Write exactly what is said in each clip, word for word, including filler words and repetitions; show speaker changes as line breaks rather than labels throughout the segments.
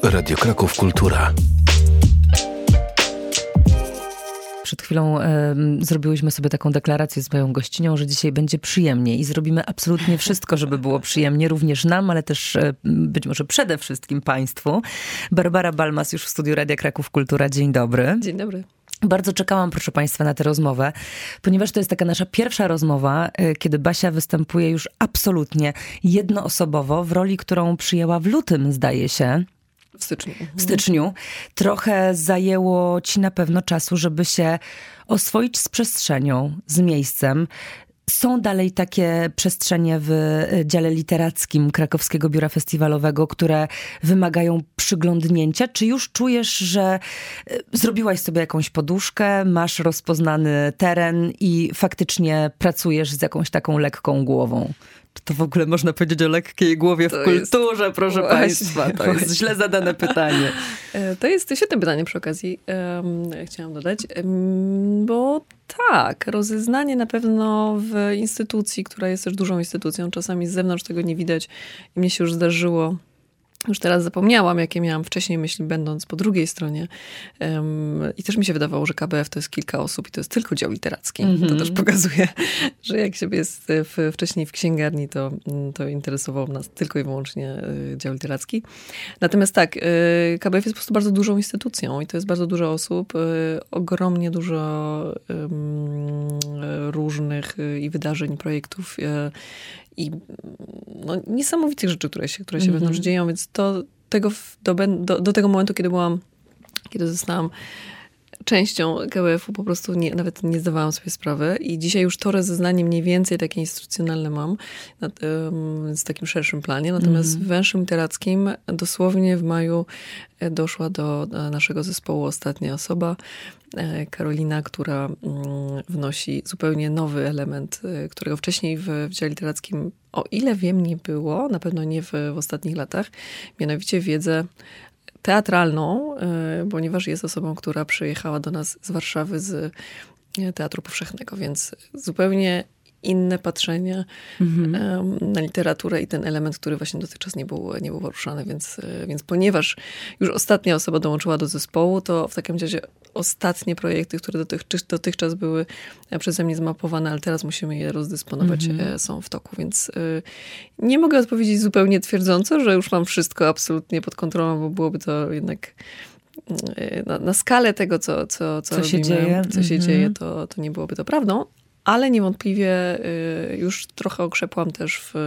Radio Kraków Kultura.
Przed chwilą e, zrobiłyśmy sobie taką deklarację z moją gościnią, że dzisiaj będzie przyjemnie i zrobimy absolutnie wszystko, żeby było przyjemnie, również nam, ale też e, być może przede wszystkim państwu. Barbara Balmas już w studiu Radia Kraków Kultura. Dzień dobry.
Dzień dobry.
Bardzo czekałam, proszę państwa, na tę rozmowę, ponieważ to jest taka nasza pierwsza rozmowa, kiedy Basia występuje już absolutnie jednoosobowo w roli, którą przyjęła w lutym, zdaje się.
W styczniu.
W styczniu. Trochę zajęło ci na pewno czasu, żeby się oswoić z przestrzenią, z miejscem. Są dalej takie przestrzenie w dziale literackim Krakowskiego Biura Festiwalowego, które wymagają przyglądnięcia? Czy już czujesz, że zrobiłaś sobie jakąś poduszkę, masz rozpoznany teren i faktycznie pracujesz z jakąś taką lekką głową? Czy to w ogóle można powiedzieć o lekkiej głowie w to kulturze, jest... proszę właśnie, państwa? To właśnie. Jest źle zadane pytanie.
To jest świetne pytanie przy okazji, um, chciałam dodać, um, bo tak, rozeznanie na pewno w instytucji, która jest też dużą instytucją, czasami z zewnątrz tego nie widać i mnie się już zdarzyło. Już teraz zapomniałam, jakie miałam wcześniej myśli, będąc po drugiej stronie. Um, I też mi się wydawało, że K B F to jest kilka osób i to jest tylko dział literacki. Mm-hmm. To też pokazuje, że jak się jest w, wcześniej w księgarni, to, to interesował nas tylko i wyłącznie dział literacki. Natomiast tak, K B F jest po prostu bardzo dużą instytucją i to jest bardzo dużo osób, ogromnie dużo um, różnych i wydarzeń, projektów i no, niesamowitych rzeczy, które się, które się mm-hmm. wewnątrz dzieją, więc to, tego, do, do, do tego momentu, kiedy byłam, kiedy zostałam częścią K B F-u, po prostu nie, nawet nie zdawałam sobie sprawy i dzisiaj już to rozeznanie mniej więcej takie instytucjonalne mam nad, um, z takim szerszym planie, natomiast mm-hmm. w węższym literackim dosłownie w maju doszła do naszego zespołu ostatnia osoba, Karolina, która wnosi zupełnie nowy element, którego wcześniej w, w dziale literackim, o ile wiem, nie było, na pewno nie w, w ostatnich latach, mianowicie wiedzę teatralną, ponieważ jest osobą, która przyjechała do nas z Warszawy z Teatru Powszechnego, więc zupełnie inne patrzenie mm-hmm. na literaturę i ten element, który właśnie dotychczas nie był, nie był poruszany, więc, więc ponieważ już ostatnia osoba dołączyła do zespołu, to w takim razie ostatnie projekty, które dotych, dotychczas były przeze mnie zmapowane, ale teraz musimy je rozdysponować, mm-hmm. są w toku, więc nie mogę odpowiedzieć zupełnie twierdząco, że już mam wszystko absolutnie pod kontrolą, bo byłoby to jednak na, na skalę tego, co, co, co,
co
robimy,
się dzieje,
co się
mm-hmm. dzieje
to, to nie byłoby to prawdą. Ale niewątpliwie już trochę okrzepłam też w,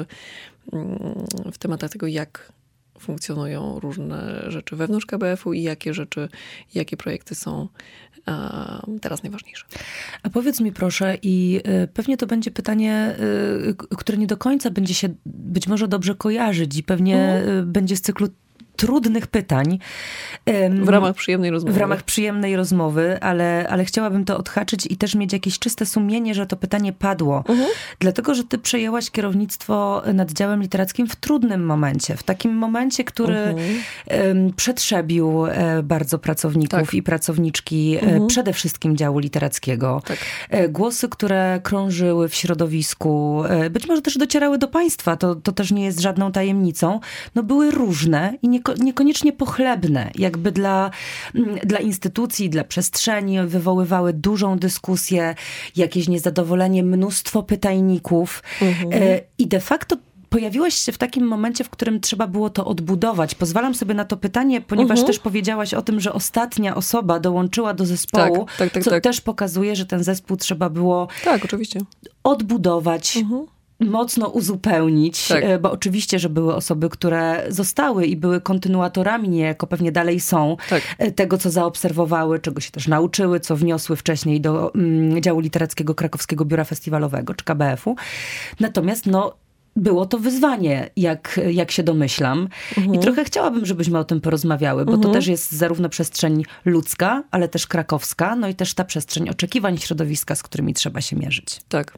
w tematach tego, jak funkcjonują różne rzeczy wewnątrz K B F-u i jakie rzeczy, jakie projekty są teraz najważniejsze.
A powiedz mi proszę, i pewnie to będzie pytanie, które nie do końca będzie się być może dobrze kojarzyć i pewnie mhm. będzie z cyklu trudnych pytań.
W ramach przyjemnej rozmowy.
W ramach przyjemnej rozmowy, ale, ale chciałabym to odhaczyć i też mieć jakieś czyste sumienie, że to pytanie padło. Uh-huh. Dlatego, że ty przejęłaś kierownictwo nad działem literackim w trudnym momencie. W takim momencie, który uh-huh. przetrzebił bardzo pracowników tak. i pracowniczki, uh-huh. przede wszystkim działu literackiego. Tak. Głosy, które krążyły w środowisku, być może też docierały do państwa, to, to też nie jest żadną tajemnicą, no były różne i nie niekoniecznie pochlebne, jakby dla, dla instytucji, dla przestrzeni wywoływały dużą dyskusję, jakieś niezadowolenie, mnóstwo pytajników mhm. i de facto pojawiłaś się w takim momencie, w którym trzeba było to odbudować. Pozwalam sobie na to pytanie, ponieważ uh-huh. też powiedziałaś o tym, że ostatnia osoba dołączyła do zespołu,
tak, tak, tak,
co
tak.
też pokazuje, że ten zespół trzeba było
tak, oczywiście.
odbudować, uh-huh. mocno uzupełnić, tak. bo oczywiście, że były osoby, które zostały i były kontynuatorami niejako, pewnie dalej są, tak. tego, co zaobserwowały, czego się też nauczyły, co wniosły wcześniej do mm, działu literackiego Krakowskiego Biura Festiwalowego, czy K B F-u. Natomiast no, było to wyzwanie, jak, jak się domyślam. Mhm. I trochę chciałabym, żebyśmy o tym porozmawiały, bo mhm. to też jest zarówno przestrzeń ludzka, ale też krakowska, no i też ta przestrzeń oczekiwań środowiska, z którymi trzeba się mierzyć.
Tak.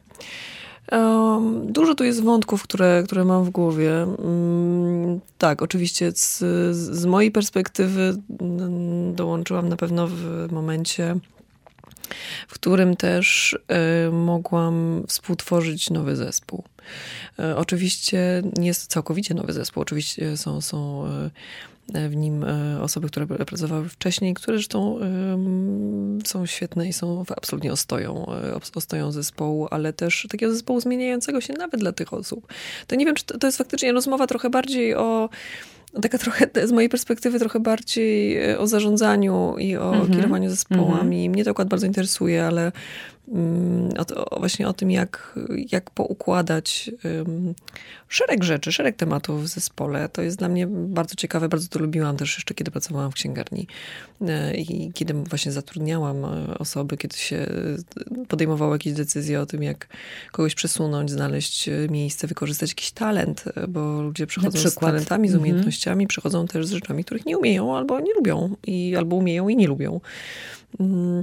Um, dużo tu jest wątków, które, które mam w głowie. Um, tak, oczywiście z, z mojej perspektywy um, dołączyłam na pewno w momencie w którym też y, mogłam współtworzyć nowy zespół. Y, oczywiście nie jest całkowicie nowy zespół, oczywiście są, są y, w nim y, osoby, które pracowały wcześniej, które zresztą y, są świetne i są absolutnie ostoją, y, ostoją zespołu, ale też takiego zespołu zmieniającego się nawet dla tych osób. To nie wiem, czy to, to jest faktycznie rozmowa trochę bardziej o taka trochę, z mojej perspektywy, trochę bardziej o zarządzaniu i o mm-hmm. kierowaniu zespołami. Mm-hmm. Mnie to akurat bardzo interesuje, ale um, o, o, właśnie o tym, jak, jak poukładać um, szereg rzeczy, szereg tematów w zespole. To jest dla mnie bardzo ciekawe. Bardzo to lubiłam też jeszcze, kiedy pracowałam w księgarni i kiedy właśnie zatrudniałam osoby, kiedy się podejmowało jakieś decyzje o tym, jak kogoś przesunąć, znaleźć miejsce, wykorzystać jakiś talent, bo ludzie przychodzą z talentami, z umiejętnościami, mm-hmm. przychodzą też z rzeczami, których nie umieją albo nie lubią, i, albo umieją i nie lubią. Mm.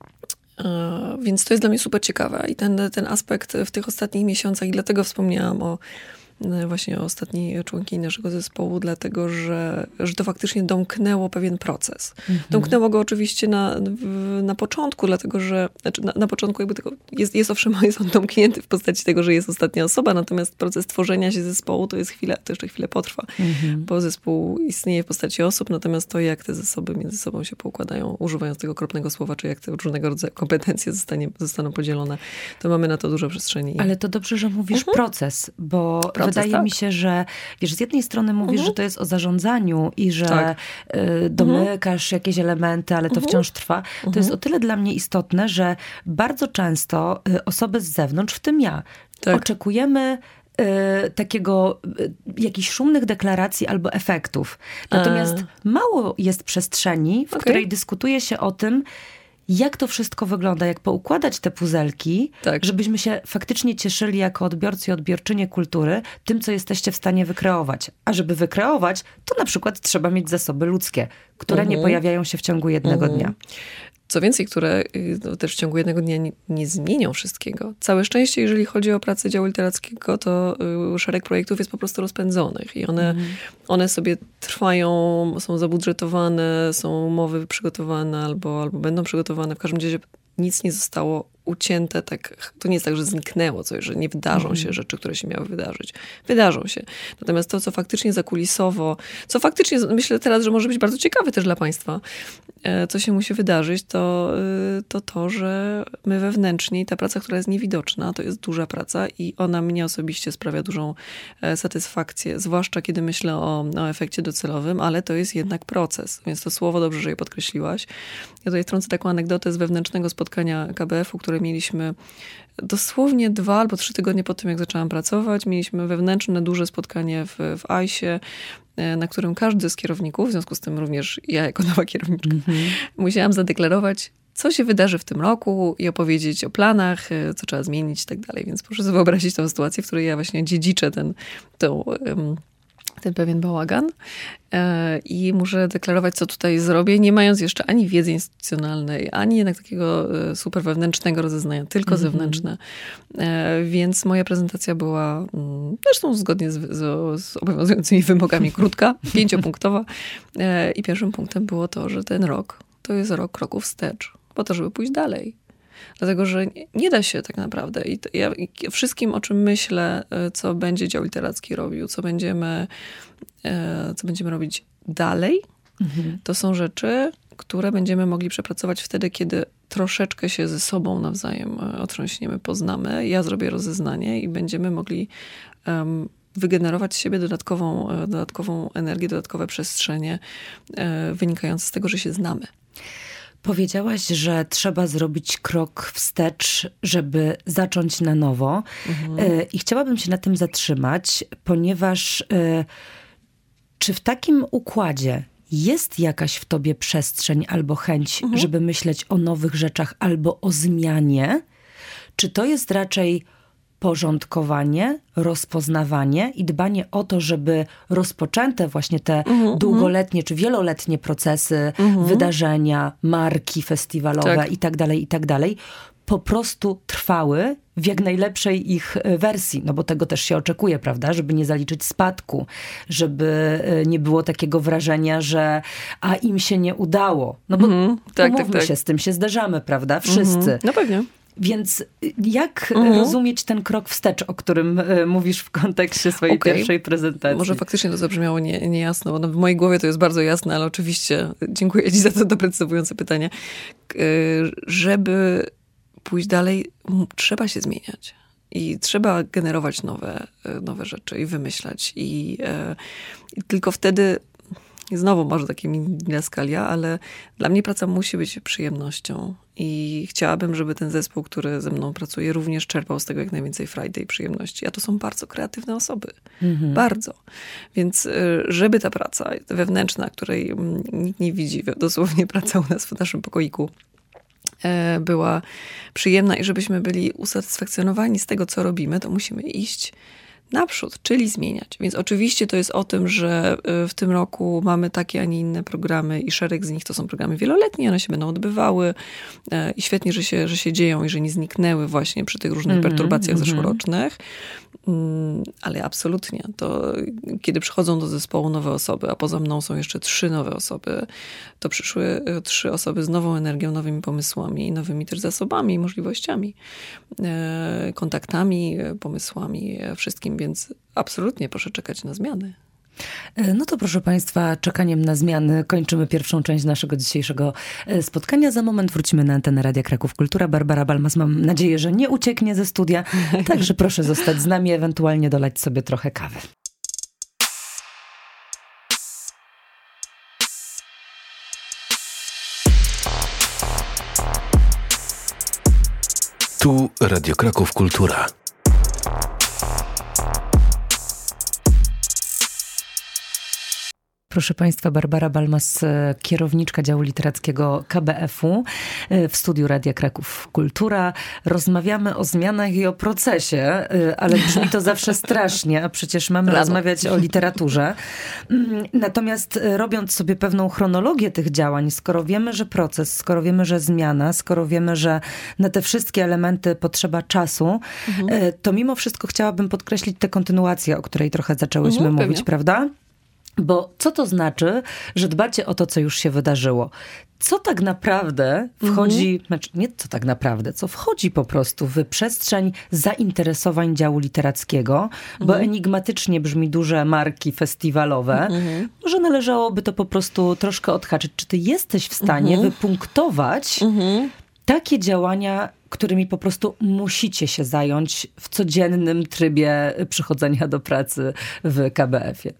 Więc to jest dla mnie super ciekawe i ten, ten aspekt w tych ostatnich miesiącach, i dlatego wspomniałam o właśnie o ostatniej członkini naszego zespołu, dlatego, że, że to faktycznie domknęło pewien proces. Mhm. Domknęło go oczywiście na, na początku, dlatego, że znaczy na, na początku jakby tego jest, jest owszem, jest on domknięty w postaci tego, że jest ostatnia osoba, natomiast proces tworzenia się zespołu to jest chwilę, to jeszcze chwilę potrwa, mhm. bo zespół istnieje w postaci osób, natomiast to, jak te zasoby między sobą się poukładają, używając tego okropnego słowa, czy jak te różnego rodzaju kompetencje zostanie, zostaną podzielone, to mamy na to dużo przestrzeni.
Ale to dobrze, że mówisz mhm. proces, bo proces, wydaje tak? mi się, że wiesz, z jednej strony mówisz, mhm. że to jest o zarządzaniu i że tak. y, domykasz mhm. jakieś elementy, ale to mhm. wciąż trwa. To mhm. jest o tyle dla mnie istotne, że bardzo często y, osoby z zewnątrz, w tym ja, tak. oczekujemy y, takiego, y, jakichś szumnych deklaracji albo efektów. Natomiast A. mało jest przestrzeni, w okay. której dyskutuje się o tym, jak to wszystko wygląda, jak poukładać te puzelki, tak. żebyśmy się faktycznie cieszyli jako odbiorcy i odbiorczynie kultury tym, co jesteście w stanie wykreować. A żeby wykreować, to na przykład trzeba mieć zasoby ludzkie, które mhm. nie pojawiają się w ciągu jednego mhm. dnia.
Co więcej, które no, też w ciągu jednego dnia nie, nie zmienią wszystkiego. Całe szczęście, jeżeli chodzi o pracę działu literackiego, to y, szereg projektów jest po prostu rozpędzonych i one, mm. one sobie trwają, są zabudżetowane, są umowy przygotowane albo, albo będą przygotowane. W każdym razie nic nie zostało ucięte, tak, to nie jest tak, że zniknęło coś, że nie wydarzą mm. się rzeczy, które się miały wydarzyć. Wydarzą się. Natomiast to, co faktycznie zakulisowo, co faktycznie, myślę teraz, że może być bardzo ciekawe też dla państwa, co się musi wydarzyć, to to, to że my wewnętrznie, ta praca, która jest niewidoczna, to jest duża praca i ona mnie osobiście sprawia dużą satysfakcję, zwłaszcza kiedy myślę o, o efekcie docelowym, ale to jest jednak proces, więc to słowo dobrze, że je podkreśliłaś. Ja tutaj wtrącę taką anegdotę z wewnętrznego spotkania K B F-u, które mieliśmy dosłownie dwa albo trzy tygodnie po tym, jak zaczęłam pracować. Mieliśmy wewnętrzne, duże spotkanie w, w ajsie, na którym każdy z kierowników, w związku z tym również ja jako nowa kierowniczka, mm-hmm. musiałam zadeklarować, co się wydarzy w tym roku i opowiedzieć o planach, co trzeba zmienić i tak dalej. Więc proszę sobie wyobrazić tę sytuację, w której ja właśnie dziedziczę ten, tą, ten pewien bałagan i muszę deklarować, co tutaj zrobię, nie mając jeszcze ani wiedzy instytucjonalnej, ani jednak takiego super wewnętrznego rozeznania, tylko mm-hmm. zewnętrzne. Więc moja prezentacja była zresztą zgodnie z, z, z obowiązującymi wymogami krótka, pięciopunktowa. I pierwszym punktem było to, że ten rok to jest rok kroków wstecz, po to, żeby pójść dalej. Dlatego, że nie da się tak naprawdę. I ja wszystkim, o czym myślę, co będzie dział literacki robił, co będziemy, co będziemy robić dalej, mhm. to są rzeczy, które będziemy mogli przepracować wtedy, kiedy troszeczkę się ze sobą nawzajem otrząśniemy, poznamy. Ja zrobię rozeznanie i będziemy mogli um, wygenerować z siebie dodatkową, dodatkową energię, dodatkowe przestrzenie e, wynikające z tego, że się znamy.
Powiedziałaś, że trzeba zrobić krok wstecz, żeby zacząć na nowo. Mhm. I chciałabym się na tym zatrzymać, ponieważ czy w takim układzie jest jakaś w tobie przestrzeń albo chęć, mhm. żeby myśleć o nowych rzeczach albo o zmianie? Czy to jest raczej porządkowanie, rozpoznawanie i dbanie o to, żeby rozpoczęte właśnie te uh-huh, długoletnie uh-huh. czy wieloletnie procesy, uh-huh. wydarzenia, marki festiwalowe tak. i tak dalej, i tak dalej, po prostu trwały w jak najlepszej ich wersji, no bo tego też się oczekuje, prawda, żeby nie zaliczyć spadku, żeby nie było takiego wrażenia, że a im się nie udało. No bo mm, tak, umówmy tak, tak. się, z tym się zderzamy, prawda, wszyscy. Mm,
no pewnie.
Więc jak mhm. rozumieć ten krok wstecz, o którym mówisz w kontekście swojej okay. pierwszej prezentacji?
Może faktycznie to zabrzmiało nie, niejasno, bo no w mojej głowie to jest bardzo jasne, ale oczywiście dziękuję ci za to doprecyzowujące pytanie. Żeby pójść dalej, trzeba się zmieniać. I trzeba generować nowe, nowe rzeczy i wymyślać. I, i tylko wtedy... I znowu może takie didaskalia, ale dla mnie praca musi być przyjemnością i chciałabym, żeby ten zespół, który ze mną pracuje, również czerpał z tego jak najwięcej frajdy i przyjemności. A to są bardzo kreatywne osoby. Mhm. Bardzo. Więc żeby ta praca wewnętrzna, której nikt nie widzi, dosłownie praca u nas w naszym pokoiku, była przyjemna i żebyśmy byli usatysfakcjonowani z tego, co robimy, to musimy iść naprzód, czyli zmieniać. Więc oczywiście to jest o tym, że w tym roku mamy takie, a nie inne programy i szereg z nich to są programy wieloletnie, one się będą odbywały i świetnie, że się, że się dzieją i że nie zniknęły właśnie przy tych różnych mm-hmm, perturbacjach mm-hmm. zeszłorocznych. Ale absolutnie, to kiedy przychodzą do zespołu nowe osoby, a poza mną są jeszcze trzy nowe osoby, to przyszły trzy osoby z nową energią, nowymi pomysłami, nowymi też zasobami i możliwościami, kontaktami, pomysłami, wszystkim, więc absolutnie proszę czekać na zmiany.
No to proszę Państwa, czekaniem na zmiany kończymy pierwszą część naszego dzisiejszego spotkania. Za moment wrócimy na antenę Radia Kraków Kultura. Barbara Balmas, mam nadzieję, że nie ucieknie ze studia, także proszę zostać z nami, ewentualnie dolać sobie trochę kawy.
Tu Radio Kraków Kultura.
Proszę Państwa, Barbara Balmas, kierowniczka działu literackiego K B F u w studiu Radia Kraków Kultura. Rozmawiamy o zmianach i o procesie, ale brzmi to zawsze strasznie, a przecież mamy Rano. rozmawiać o literaturze. Natomiast robiąc sobie pewną chronologię tych działań, skoro wiemy, że proces, skoro wiemy, że zmiana, skoro wiemy, że na te wszystkie elementy potrzeba czasu, mhm. to mimo wszystko chciałabym podkreślić tę kontynuację, o której trochę zaczęłyśmy mhm, mówić, pewnie. prawda? Bo co to znaczy, że dbacie o to, co już się wydarzyło? Co tak naprawdę wchodzi, mhm. znaczy nie co tak naprawdę, co wchodzi po prostu w przestrzeń zainteresowań działu literackiego, mhm. bo enigmatycznie brzmi duże marki festiwalowe. Mhm. Może należałoby to po prostu troszkę odhaczyć. Czy ty jesteś w stanie mhm. wypunktować mhm. takie działania, którymi po prostu musicie się zająć w codziennym trybie przychodzenia do pracy w K B F ie?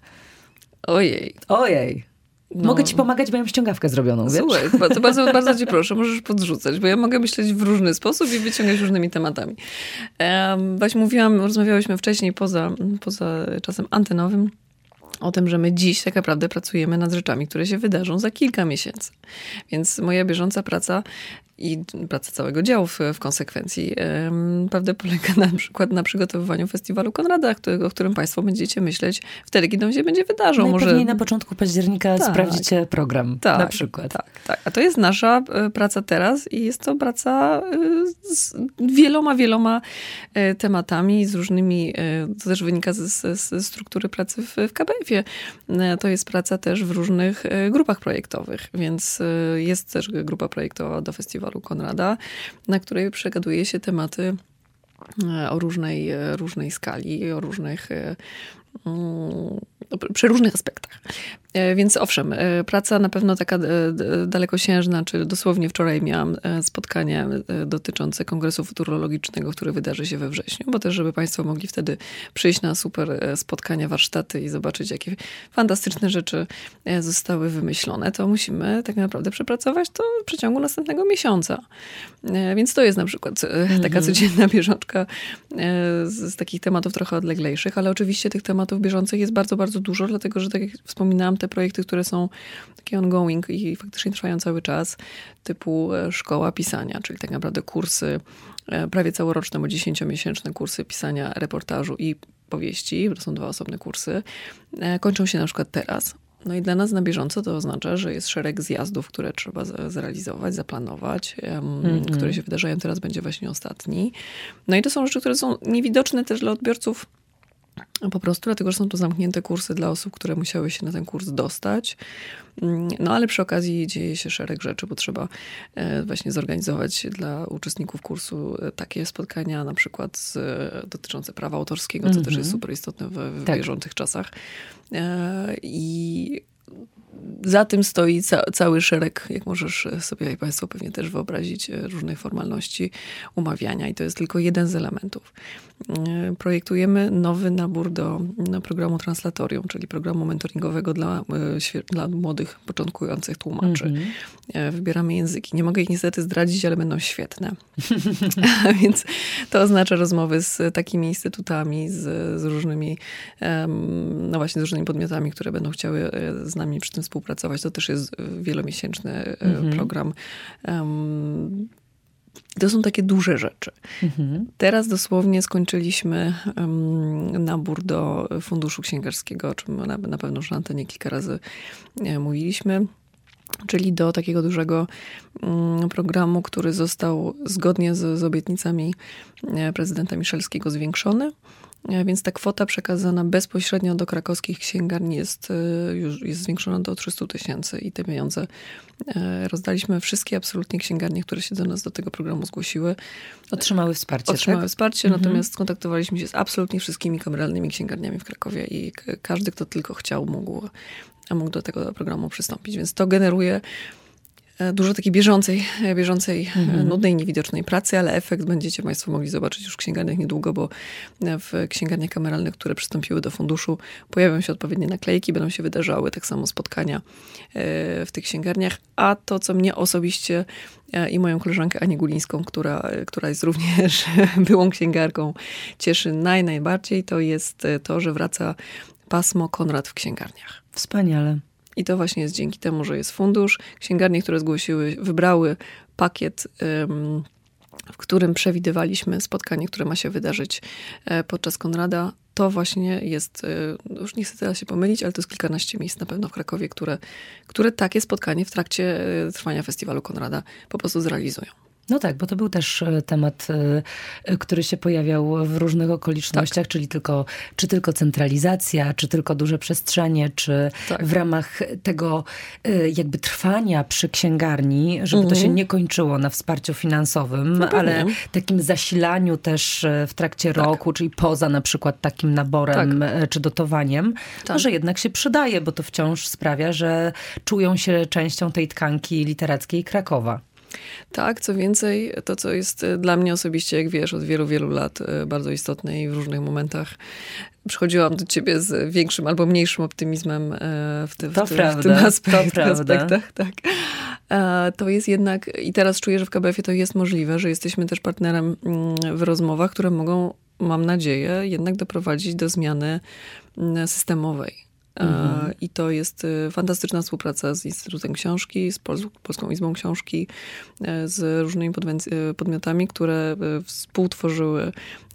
Ojej.
Ojej. No. Mogę ci pomagać, bo ja mam ściągawkę zrobioną, wiesz?
Słuchaj, to bardzo, bardzo cię proszę, możesz podrzucać, bo ja mogę myśleć w różny sposób i wyciągać różnymi tematami. Um, właśnie mówiłam, rozmawiałyśmy wcześniej poza, poza czasem antenowym o tym, że my dziś tak naprawdę pracujemy nad rzeczami, które się wydarzą za kilka miesięcy. Więc moja bieżąca praca i praca całego działu w, w konsekwencji um, prawda, polega na przykład na przygotowywaniu festiwalu Konrada, który, o którym Państwo będziecie myśleć wtedy, kiedy on się będzie wydarzał.
Najpewniej
Może
na początku października tak, sprawdzicie program
tak,
na przykład.
Tak, tak. A to jest nasza praca teraz i jest to praca z wieloma, wieloma tematami, z różnymi, to też wynika ze, ze struktury pracy w, w K B F ie. To jest praca też w różnych grupach projektowych, więc jest też grupa projektowa do festiwalu Konrada, na której przegaduje się tematy o różnej, różnej skali, o różnych, przy różnych aspektach. Więc owszem, praca na pewno taka dalekosiężna, czy dosłownie wczoraj miałam spotkanie dotyczące Kongresu Futurologicznego, który wydarzy się we wrześniu, bo też, żeby Państwo mogli wtedy przyjść na super spotkania, warsztaty i zobaczyć, jakie fantastyczne rzeczy zostały wymyślone, to musimy tak naprawdę przepracować to w przeciągu następnego miesiąca. Więc to jest na przykład mhm. taka codzienna bieżączka z, z takich tematów trochę odleglejszych, ale oczywiście tych tematów bieżących jest bardzo, bardzo dużo, dlatego, że tak jak wspominałam, te projekty, które są takie ongoing i faktycznie trwają cały czas, typu szkoła pisania, czyli tak naprawdę kursy prawie całoroczne, bo dziesięciomiesięczne kursy pisania reportażu i powieści, to są dwa osobne kursy, kończą się na przykład teraz. No i dla nas na bieżąco to oznacza, że jest szereg zjazdów, które trzeba zrealizować, zaplanować, mm-hmm. które się wydarzają. Teraz będzie właśnie ostatni. No i to są rzeczy, które są niewidoczne też dla odbiorców po prostu, dlatego że są to zamknięte kursy dla osób, które musiały się na ten kurs dostać. No ale przy okazji dzieje się szereg rzeczy, bo trzeba właśnie zorganizować dla uczestników kursu takie spotkania, na przykład z, dotyczące prawa autorskiego, co mm-hmm. też jest super istotne w, w tak. bieżących czasach. I za tym stoi ca- cały szereg, jak możesz sobie Państwo pewnie też wyobrazić, różnych formalności umawiania i to jest tylko jeden z elementów. Projektujemy nowy nabór do, do programu Translatorium, czyli programu mentoringowego dla, dla młodych, początkujących tłumaczy. Mm-hmm. Wybieramy języki. Nie mogę ich niestety zdradzić, ale będą świetne. Więc to oznacza rozmowy z takimi instytutami, z, z różnymi, no właśnie z różnymi podmiotami, które będą chciały z nami przy tym współpracować. To też jest wielomiesięczny mm-hmm. program. Um, To są takie duże rzeczy. Mhm. Teraz dosłownie skończyliśmy um, nabór do Funduszu Księgarskiego, o czym na, na pewno już na antenie kilka razy e, mówiliśmy. Czyli do takiego dużego um, programu, który został zgodnie z, z obietnicami prezydenta Miszalskiego zwiększony. Więc ta kwota przekazana bezpośrednio do krakowskich księgarni jest już jest zwiększona do trzysta tysięcy i te pieniądze rozdaliśmy wszystkie absolutnie księgarnie, które się do nas do tego programu zgłosiły.
Otrzymały wsparcie,
Otrzymały
tak?
wsparcie,
Mhm.
natomiast skontaktowaliśmy się z absolutnie wszystkimi kameralnymi księgarniami w Krakowie i każdy, kto tylko chciał, mógł, mógł do tego programu przystąpić. Więc to generuje dużo takiej bieżącej, bieżącej mhm. nudnej, niewidocznej pracy, ale efekt będziecie Państwo mogli zobaczyć już w księgarniach niedługo, bo w księgarniach kameralnych, które przystąpiły do funduszu, pojawią się odpowiednie naklejki, będą się wydarzały tak samo spotkania w tych księgarniach. A to, co mnie osobiście i moją koleżankę Anię Gulińską, która, która jest również byłą księgarką, cieszy naj, najbardziej, to jest to, że wraca pasmo Konrad w księgarniach.
Wspaniale.
I to właśnie jest dzięki temu, że jest fundusz. Księgarnie, które zgłosiły, wybrały pakiet, um, w którym przewidywaliśmy spotkanie, które ma się wydarzyć podczas Konrada. To właśnie jest, już nie chcę teraz się pomylić, ale to jest kilkanaście miejsc na pewno w Krakowie, które, które takie spotkanie w trakcie trwania festiwalu Konrada po prostu zrealizują.
No tak, bo to był też temat, który się pojawiał w różnych okolicznościach, tak. czyli tylko, czy tylko centralizacja, czy tylko duże przestrzenie, czy tak. w ramach tego jakby trwania przy księgarni, żeby mhm. to się nie kończyło na wsparciu finansowym, no ale takim zasilaniu też w trakcie tak. roku, czyli poza na przykład takim naborem tak. czy dotowaniem, tak. może jednak się przydaje, bo to wciąż sprawia, że czują się częścią tej tkanki literackiej Krakowa.
Tak, co więcej, to co jest dla mnie osobiście, jak wiesz, od wielu, wielu lat bardzo istotne i w różnych momentach przychodziłam do ciebie z większym albo mniejszym optymizmem w, ty, w,
to
ty,
prawda,
w tym aspekt,
to
aspektach. Tak. To jest jednak, i teraz czuję, że w K B F-ie to jest możliwe, że jesteśmy też partnerem w rozmowach, które mogą, mam nadzieję, jednak doprowadzić do zmiany systemowej. Mhm. I to jest fantastyczna współpraca z Instytutem Książki, z Pol- Polską Izbą Książki, z różnymi podmiotami, które współtworzyły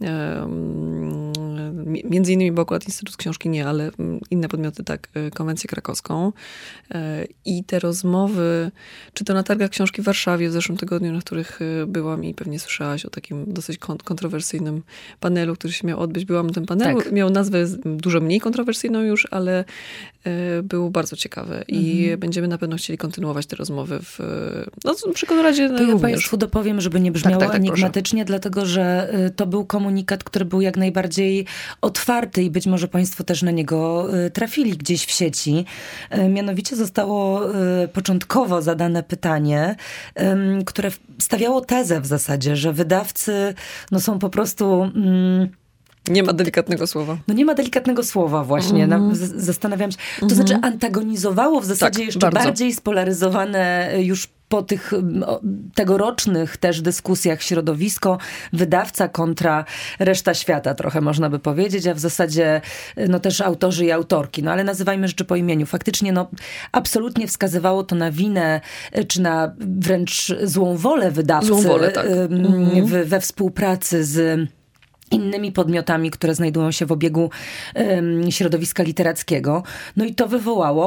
między innymi, bo akurat Instytut Książki nie, ale inne podmioty tak, konwencję krakowską. I te rozmowy, czy to na targach książki w Warszawie w zeszłym tygodniu, na których byłam i pewnie słyszałaś o takim dosyć kontrowersyjnym panelu, który się miał odbyć. Byłam na tym panelu, tak. miał nazwę dużo mniej kontrowersyjną już, ale był bardzo ciekawy i mhm. będziemy na pewno chcieli kontynuować te rozmowy w, no, przy Konradzie.
To ja Państwu dopowiem, żeby nie brzmiało tak, tak, tak, enigmatycznie, proszę. Dlatego, że to był komunikat, który był jak najbardziej otwarty i być może Państwo też na niego trafili gdzieś w sieci. Mianowicie zostało początkowo zadane pytanie, które stawiało tezę w zasadzie, że wydawcy no, są po prostu... Mm,
Nie ma delikatnego słowa.
No nie ma delikatnego słowa właśnie. Mm. Z- zastanawiam się. To mm. znaczy antagonizowało w zasadzie tak, jeszcze bardzo. bardziej spolaryzowane już po tych tegorocznych też dyskusjach środowisko, wydawca kontra reszta świata, trochę można by powiedzieć, a w zasadzie no też autorzy i autorki. No ale nazywajmy rzeczy po imieniu. Faktycznie no absolutnie wskazywało to na winę, czy na wręcz złą wolę wydawcy
złą wolę, tak.
w, we współpracy z innymi podmiotami, które znajdują się w obiegu um, środowiska literackiego. No i to wywołało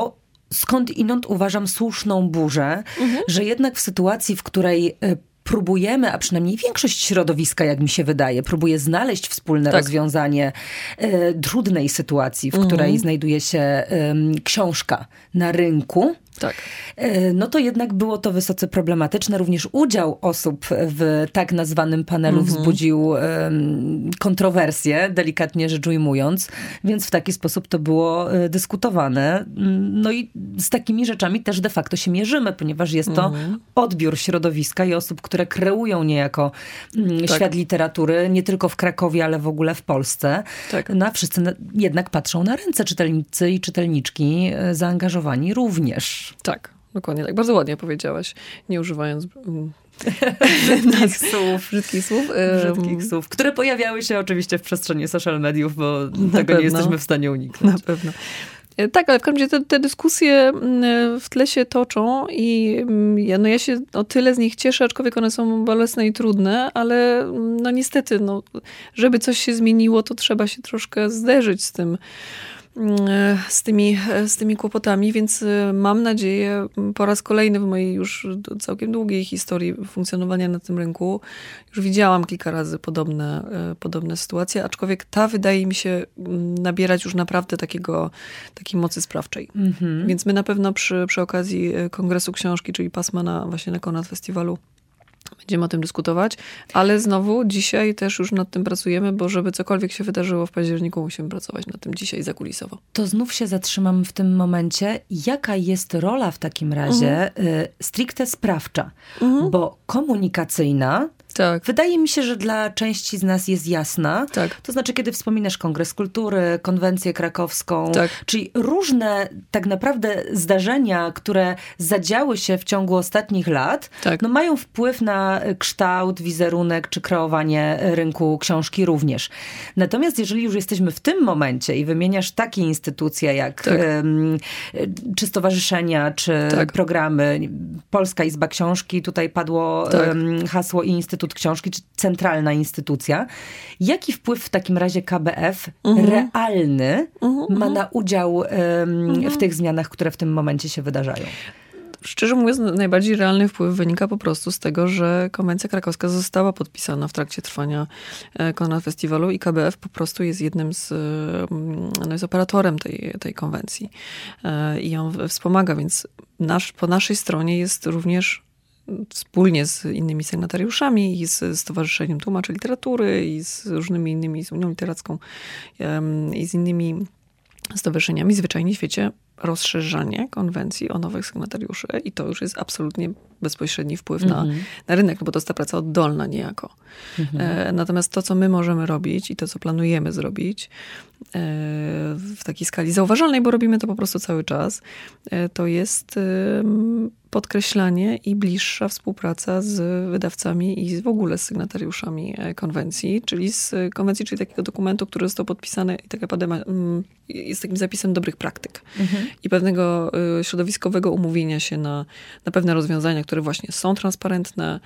skądinąd uważam słuszną burzę, mhm. że jednak w sytuacji, w której próbujemy, a przynajmniej większość środowiska, jak mi się wydaje, próbuje znaleźć wspólne tak. rozwiązanie e, trudnej sytuacji, w mhm. której znajduje się e, książka na rynku,
tak.
no to jednak było to wysoce problematyczne. Również udział osób w tak nazwanym panelu mm-hmm. wzbudził um, kontrowersje, delikatnie rzecz ujmując, więc w taki sposób to było dyskutowane. No i z takimi rzeczami też de facto się mierzymy, ponieważ jest to mm-hmm. odbiór środowiska i osób, które kreują niejako tak. świat literatury, nie tylko w Krakowie, ale w ogóle w Polsce. Tak. No a wszyscy jednak patrzą na ręce, czytelnicy i czytelniczki zaangażowani również.
Tak, dokładnie tak. Bardzo ładnie powiedziałaś, nie używając um,
brzydkich słów.
Brzydkich słów.
Brzydkich słów, które pojawiały się oczywiście w przestrzeni social mediów, bo Na tego pewno. nie jesteśmy w stanie uniknąć.
Na pewno. Tak, ale w każdym razie te, te dyskusje w tle się toczą i ja, no ja się o tyle z nich cieszę, aczkolwiek one są bolesne i trudne, ale no niestety, no, żeby coś się zmieniło, to trzeba się troszkę zderzyć z tym, z tymi, z tymi kłopotami, więc mam nadzieję po raz kolejny w mojej już całkiem długiej historii funkcjonowania na tym rynku, już widziałam kilka razy podobne, podobne sytuacje, aczkolwiek ta wydaje mi się nabierać już naprawdę takiego, takiej mocy sprawczej. Mm-hmm. Więc my na pewno przy, przy okazji Kongresu Książki, czyli pasma na, właśnie na Konrad Festiwalu, będziemy o tym dyskutować, ale znowu dzisiaj też już nad tym pracujemy, bo żeby cokolwiek się wydarzyło w październiku, musimy pracować nad tym dzisiaj zakulisowo.
To znów się zatrzymam w tym momencie. Jaka jest rola w takim razie mhm. y, stricte sprawcza? Mhm. Bo komunikacyjna tak. wydaje mi się, że dla części z nas jest jasna. Tak. To znaczy, kiedy wspominasz Kongres Kultury, konwencję krakowską, tak. czyli różne tak naprawdę zdarzenia, które zadziały się w ciągu ostatnich lat, tak. no mają wpływ na kształt, wizerunek czy kreowanie rynku książki również. Natomiast jeżeli już jesteśmy w tym momencie i wymieniasz takie instytucje jak tak. um, czy stowarzyszenia, czy tak. programy, Polska Izba Książki, tutaj padło tak. um, hasło i Instytut Książki, czy centralna instytucja. Jaki wpływ w takim razie K B F mhm. realny mhm. ma na udział um, mhm. w tych zmianach, które w tym momencie się wydarzają?
Szczerze mówiąc, najbardziej realny wpływ wynika po prostu z tego, że konwencja krakowska została podpisana w trakcie trwania Konrad Festiwalu i K B F po prostu jest jednym z, no jest operatorem tej, tej konwencji i ją wspomaga, więc nasz, po naszej stronie jest również wspólnie z innymi sygnatariuszami i z Stowarzyszeniem Tłumaczy Literatury i z różnymi innymi, z Unią Literacką i z innymi stowarzyszeniami zwyczajnie w świecie rozszerzanie konwencji o nowych sygnatariuszy i to już jest absolutnie bezpośredni wpływ mm-hmm. na, na rynek, no bo to jest ta praca oddolna niejako. Mm-hmm. E, natomiast to, co my możemy robić i to, co planujemy zrobić e, w takiej skali zauważalnej, bo robimy to po prostu cały czas, e, to jest e, podkreślanie i bliższa współpraca z wydawcami i w ogóle z sygnatariuszami konwencji, czyli z konwencji, czyli takiego dokumentu, który został podpisany i tak naprawdę jest takim zapisem dobrych praktyk mhm. i pewnego środowiskowego umówienia się na, na pewne rozwiązania, które właśnie są transparentne,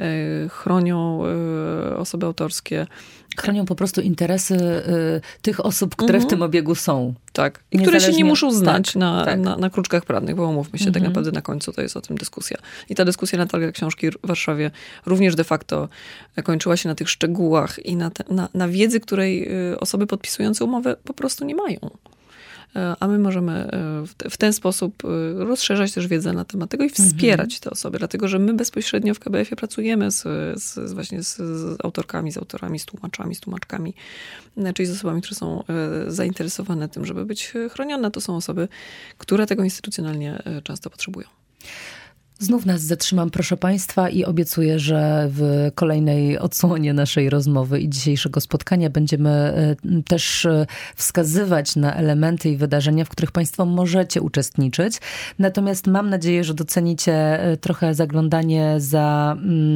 chronią osoby autorskie.
Chronią po prostu interesy y, tych osób, które mhm. w tym obiegu są.
Tak. I które się nie muszą znać tak, na, tak. Na, na kruczkach prawnych, bo umówmy się, mhm. tak naprawdę na końcu to jest o tym dyskusja. I ta dyskusja na targach książki w Warszawie również de facto kończyła się na tych szczegółach i na, te, na, na wiedzy, której osoby podpisujące umowę po prostu nie mają. A my możemy w ten sposób rozszerzać też wiedzę na temat tego i wspierać mhm. te osoby, dlatego że my bezpośrednio w K B F-ie pracujemy z, z, właśnie z, z autorkami, z autorami, z tłumaczami, z tłumaczkami, czyli z osobami, które są zainteresowane tym, żeby być chronione. To są osoby, które tego instytucjonalnie często potrzebują.
Znów nas zatrzymam, proszę Państwa, i obiecuję, że w kolejnej odsłonie naszej rozmowy i dzisiejszego spotkania będziemy też wskazywać na elementy i wydarzenia, w których Państwo możecie uczestniczyć. Natomiast mam nadzieję, że docenicie trochę zaglądanie za,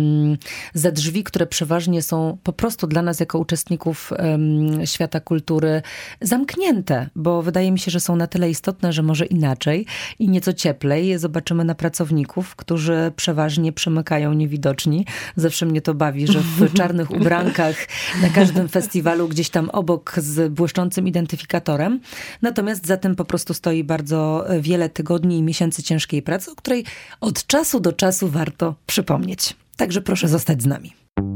za drzwi, które przeważnie są po prostu dla nas jako uczestników świata kultury zamknięte, bo wydaje mi się, że są na tyle istotne, że może inaczej i nieco cieplej zobaczymy na pracowników, twórców, którzy przeważnie przemykają niewidoczni. Zawsze mnie to bawi, że w czarnych ubrankach na każdym festiwalu gdzieś tam obok z błyszczącym identyfikatorem. Natomiast za tym po prostu stoi bardzo wiele tygodni i miesięcy ciężkiej pracy, o której od czasu do czasu warto przypomnieć. Także proszę zostać z nami.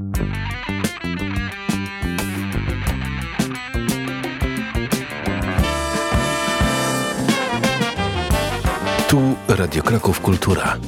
Tu Radio Kraków Kultura.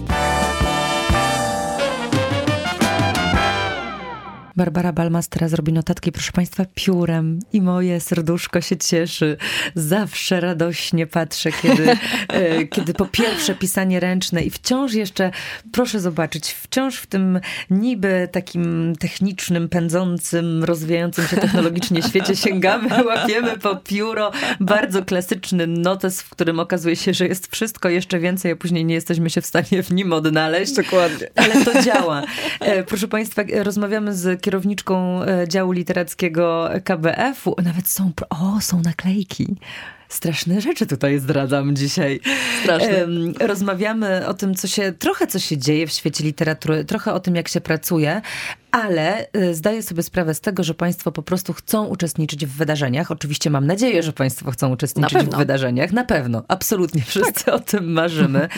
Barbara Balmas teraz robi notatki, proszę Państwa, piórem i moje serduszko się cieszy. Zawsze radośnie patrzę, kiedy, e, kiedy po pierwsze pisanie ręczne i wciąż jeszcze, proszę zobaczyć, wciąż w tym niby takim technicznym, pędzącym, rozwijającym się technologicznie świecie sięgamy, łapiemy po pióro. Bardzo klasyczny notes, w którym okazuje się, że jest wszystko jeszcze więcej, a później nie jesteśmy się w stanie w nim odnaleźć.
Dokładnie.
Ale to działa. E, proszę Państwa, rozmawiamy z kierowniczką działu literackiego K B F-u. Nawet są, o, są naklejki. Straszne rzeczy tutaj zdradzam dzisiaj.
Straszne.
Rozmawiamy o tym, co się, trochę co się dzieje w świecie literatury, trochę o tym, jak się pracuje, ale zdaję sobie sprawę z tego, że Państwo po prostu chcą uczestniczyć w wydarzeniach. Oczywiście mam nadzieję, że Państwo chcą uczestniczyć w wydarzeniach. Na pewno. Absolutnie wszyscy tak. o tym marzymy.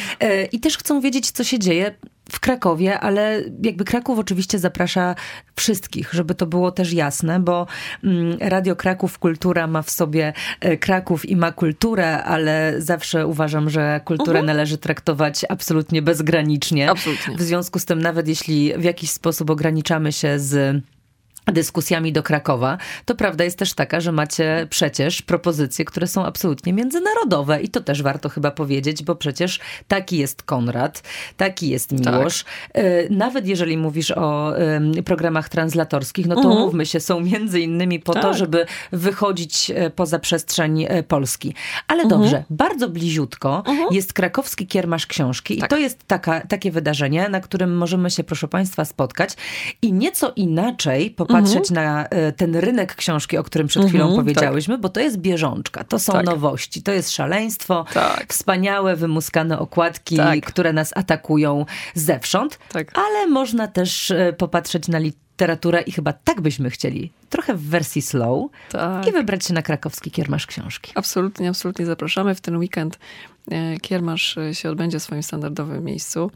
I też chcą wiedzieć, co się dzieje w Krakowie, ale jakby Kraków oczywiście zaprasza wszystkich, żeby to było też jasne, bo Radio Kraków Kultura ma w sobie Kraków i ma kulturę, ale zawsze uważam, że kulturę uh-huh. należy traktować absolutnie bezgranicznie.
Absolutnie.
W związku z tym, nawet jeśli w jakiś sposób ograniczamy się z dyskusjami do Krakowa, to prawda jest też taka, że macie przecież propozycje, które są absolutnie międzynarodowe i to też warto chyba powiedzieć, bo przecież taki jest Konrad, taki jest Miłosz. Tak. Nawet jeżeli mówisz o programach translatorskich, no to uh-huh. mówmy się, są między innymi po tak. to, żeby wychodzić poza przestrzeń Polski. Ale uh-huh. dobrze, bardzo bliziutko uh-huh. jest Krakowski Kiermasz Książki tak. i to jest taka, takie wydarzenie, na którym możemy się, proszę Państwa, spotkać i nieco inaczej popatrzeć patrzeć na ten rynek książki, o którym przed chwilą mm-hmm, powiedziałyśmy, tak. bo to jest bieżączka, to są tak. nowości, to jest szaleństwo, tak. wspaniałe, wymuskane okładki, tak. które nas atakują zewsząd, tak. ale można też popatrzeć na literaturę i chyba tak byśmy chcieli, trochę w wersji slow tak. i wybrać się na Krakowski Kiermasz Książki.
Absolutnie, absolutnie zapraszamy. W ten weekend Kiermasz się odbędzie w swoim standardowym miejscu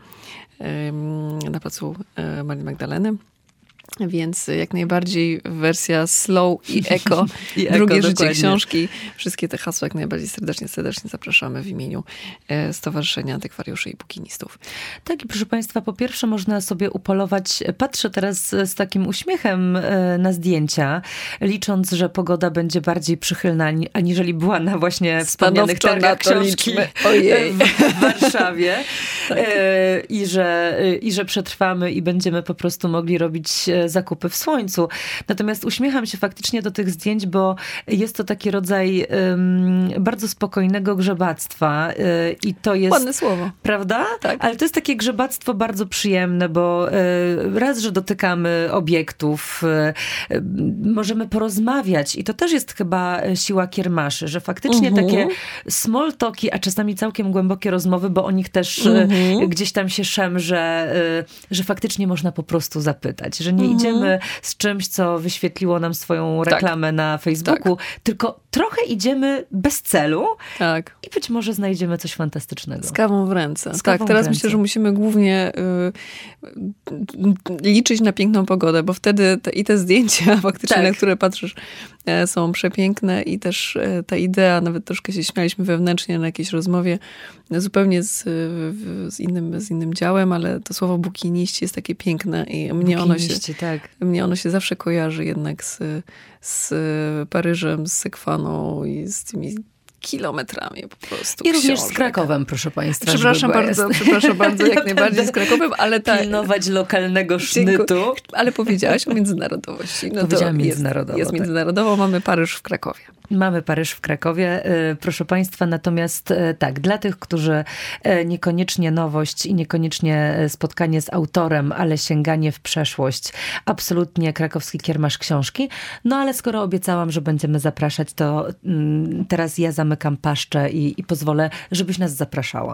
na placu Marii Magdaleny. Więc jak najbardziej wersja slow i eko, I eko drugie życie dokładnie. Książki. Wszystkie te hasła jak najbardziej serdecznie, serdecznie zapraszamy w imieniu Stowarzyszenia Antykwariuszy i Bukinistów.
Tak i proszę Państwa, po pierwsze można sobie upolować, patrzę teraz z takim uśmiechem na zdjęcia, licząc, że pogoda będzie bardziej przychylna, aniżeli była na właśnie wspomnianych targach książki Ojej. w Warszawie. tak. I, że, I że przetrwamy i będziemy po prostu mogli robić zakupy w słońcu. Natomiast uśmiecham się faktycznie do tych zdjęć, bo jest to taki rodzaj um, bardzo spokojnego grzebactwa y, i to jest...
Ładne słowo.
Prawda?
Tak.
Ale to jest takie grzebactwo bardzo przyjemne, bo y, raz, że dotykamy obiektów, y, y, możemy porozmawiać i to też jest chyba siła kiermaszy, że faktycznie uh-huh. takie small talki, a czasami całkiem głębokie rozmowy, bo o nich też uh-huh. y, gdzieś tam się szemrze, y, że faktycznie można po prostu zapytać, że nie idziemy z czymś, co wyświetliło nam swoją reklamę tak. na Facebooku, tak. tylko trochę idziemy bez celu tak. i być może znajdziemy coś fantastycznego.
Z kawą w ręce.
Z
tak,
kawą
teraz
w ręce.
myślę, że musimy głównie y, liczyć na piękną pogodę, bo wtedy te, i te zdjęcia faktycznie, tak. na które patrzysz, e, są przepiękne i też e, ta idea, nawet troszkę się śmialiśmy wewnętrznie na jakiejś rozmowie, zupełnie z, z, innym, z innym działem, ale to słowo bukiniści jest takie piękne i mnie ono się,
tak.
mnie ono się zawsze kojarzy jednak z, z Paryżem, z Sekwaną i z tymi kilometrami po prostu.
I również
książek.
z Krakowem, proszę Państwa.
Przepraszam bardzo, przepraszam bardzo, jak najbardziej z Krakowem, ale tak.
Pilnować lokalnego sznytu.
Ale powiedziałaś o międzynarodowości. No
Powiedziałam
to
międzynarodowo.
Jest, jest tak. międzynarodowo, mamy Paryż w Krakowie.
Mamy Paryż w Krakowie, proszę Państwa, natomiast tak, dla tych, którzy niekoniecznie nowość i niekoniecznie spotkanie z autorem, ale sięganie w przeszłość, absolutnie Krakowski Kiermasz Książki. No ale skoro obiecałam, że będziemy zapraszać, to teraz ja zamykam paszczę i, i pozwolę, żebyś nas zapraszała.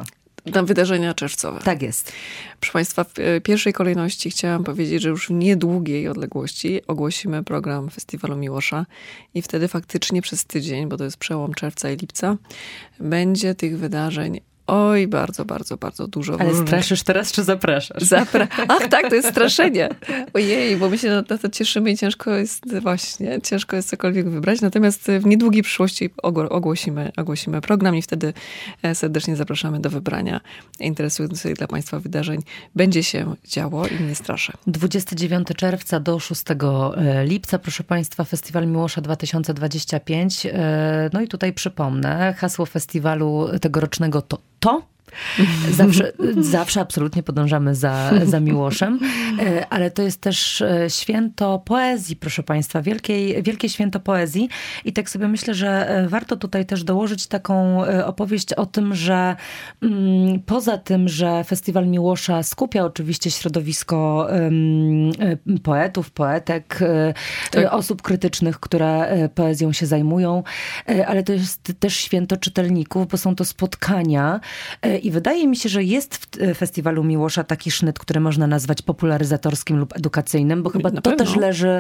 na wydarzenia czerwcowe.
Tak jest.
Proszę Państwa, w pierwszej kolejności chciałam powiedzieć, że już w niedługiej odległości ogłosimy program Festiwalu Miłosza i wtedy faktycznie przez tydzień, bo to jest przełom czerwca i lipca, będzie tych wydarzeń oj, bardzo, bardzo, bardzo dużo.
Ale straszysz teraz, czy zapraszasz?
Zapra- Ach tak, to jest straszenie. Ojej, bo my się na to cieszymy i ciężko jest właśnie, ciężko jest cokolwiek wybrać. Natomiast w niedługiej przyszłości ogłosimy, ogłosimy program i wtedy serdecznie zapraszamy do wybrania interesujących dla Państwa wydarzeń. Będzie się działo i nie straszę.
dwudziestego dziewiątego czerwca do szóstego lipca, proszę Państwa, Festiwal Miłosza dwa tysiące dwudziesty piąty. No i tutaj przypomnę, hasło festiwalu tegorocznego to to. Zawsze, zawsze absolutnie podążamy za, za Miłoszem, ale to jest też święto poezji, proszę Państwa, wielkiej, wielkie święto poezji i tak sobie myślę, że warto tutaj też dołożyć taką opowieść o tym, że mm, poza tym, że Festiwal Miłosza skupia oczywiście środowisko um, poetów, poetek, tak. osób krytycznych, które poezją się zajmują, ale to jest też święto czytelników, bo są to spotkania i wydaje mi się, że jest w Festiwalu Miłosza taki sznyt, który można nazwać popularyzatorskim lub edukacyjnym, bo chyba
na
to
pewno.
też leży